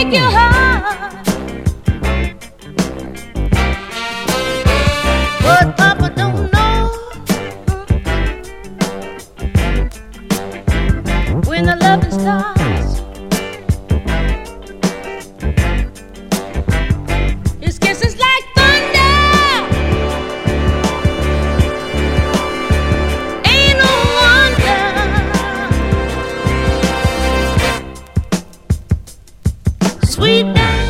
break your heart. But Papa don't know when the loving starts. His kisses like thunder. Ain't no wonder. Sweet night.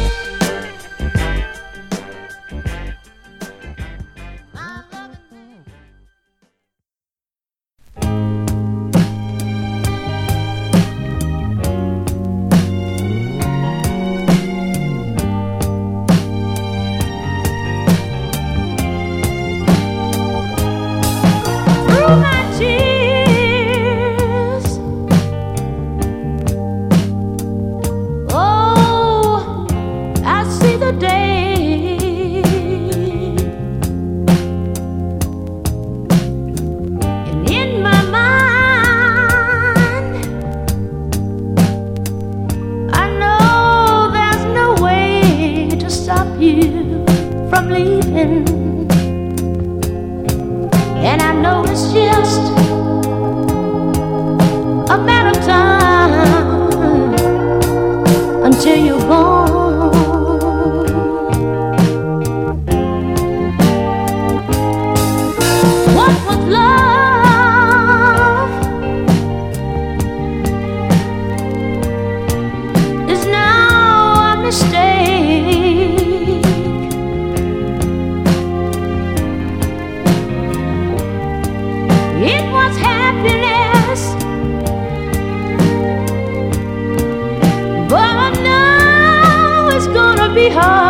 Through my tears, oh, I see the day, and in my mind, I know there's no way to stop you from leaving. And I know it's just a matter of time until you're gone. What was love is now a mistake. It was happiness, but now it's gonna be hard.